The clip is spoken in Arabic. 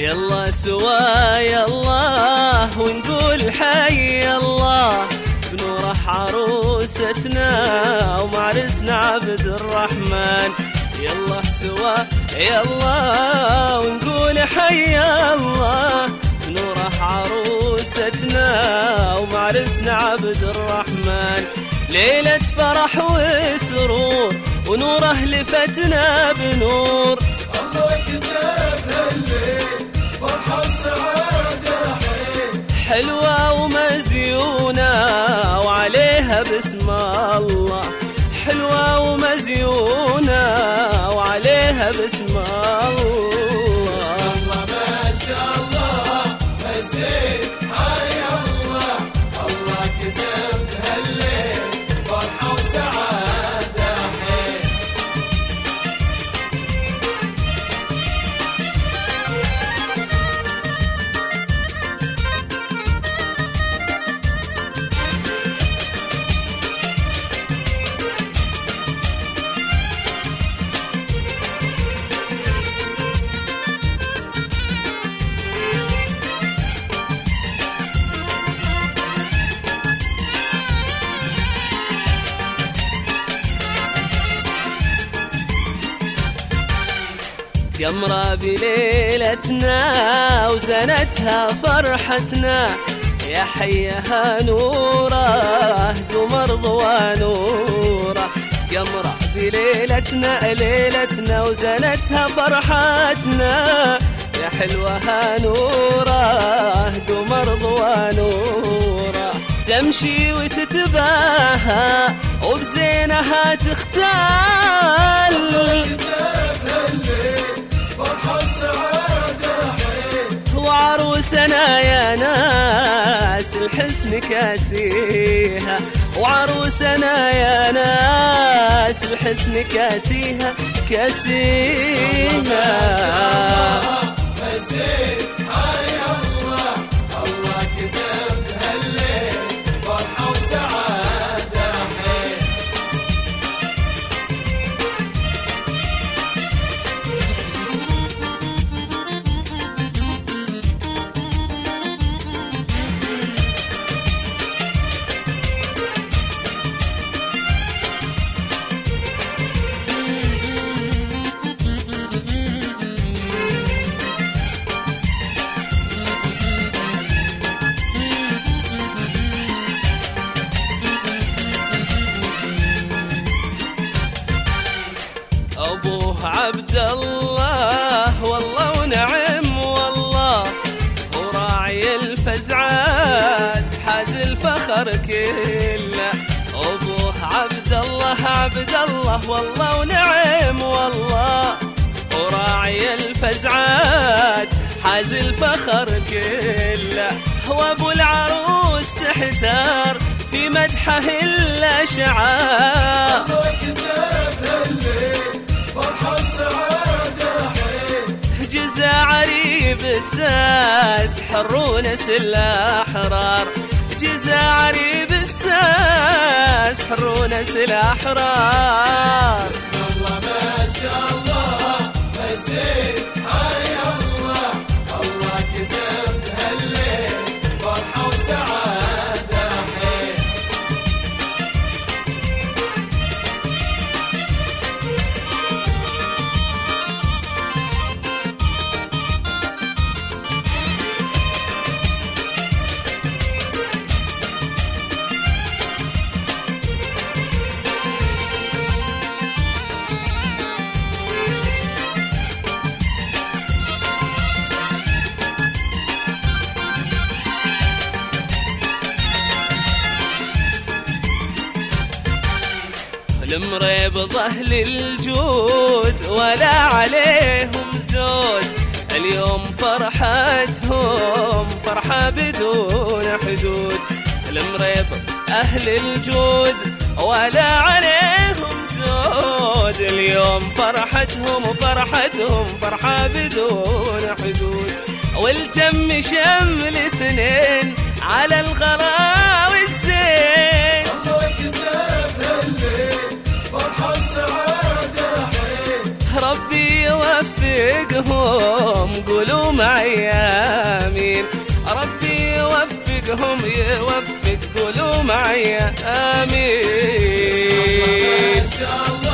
يلا سوا يلا ونقول حي الله بنوره عروستنا ومعرسنا عبد الرحمن. يلا سوا يلا ونقول حي الله بنوره عروستنا ومعرسنا عبد الرحمن. ليلة فرح وسرور ونوره لفتنا بنور. الله كتب هالليل فرحة وسعادة حيل حلوة ومزيونة وعليها بسم الله. حلوة ومزيونة وعليها بسم الله. الله ما شاء الله هالزين حي الله. الله كتب هالليل فرحة وسعادة حيل. قمرة بليلتنا وزنتها فرحتنا يا حيها نوره قمر ضوى نوره. قمرة بليلتنا ليلتنا وزنتها فرحتنا يا حلوها نوره قمر ضوى نوره. تمشي وتتباهى وبزينها تختال. وعروسنا يا ناس الحسن كاسيها. وعروسنا يا ناس الحسن كاسيها كاسيها. هالزين حي الله. الله كتب هالليل فرحة وسعادة حيل. أبوه عبد الله والله ونعم والله وراعي الفزعات حاز الفخر كله. أبوه عبد الله والله ونعم والله وراعي الفزعات حاز الفخر كله. وابو العروس تحتار في مدحه الأشعار. الله كتب هالليل فرحة وسعادة حيل. جزا عريب الساس حرونس الأحرار. جزا عريب الساس حرونس الأحرار. بسم الله ما شاء الله هالزين حي الله. الله كتب هالليل فرحة وسعادة حيل. المريبض أهل الجود ولا عليهم زود. اليوم فرحتهم فرحة بدون حدود. المريبض أهل الجود ولا عليهم زود. اليوم فرحتهم فرحة بدون حدود. والتم شمل اثنين على الغلا والزين. الله كتب هالليل فرحة وسعادة حيل. ربي يوفقهم فرحتهم قولوا معي آمين. ربي يوفقهم يوفق قولوا معي آمين. ما شاء الله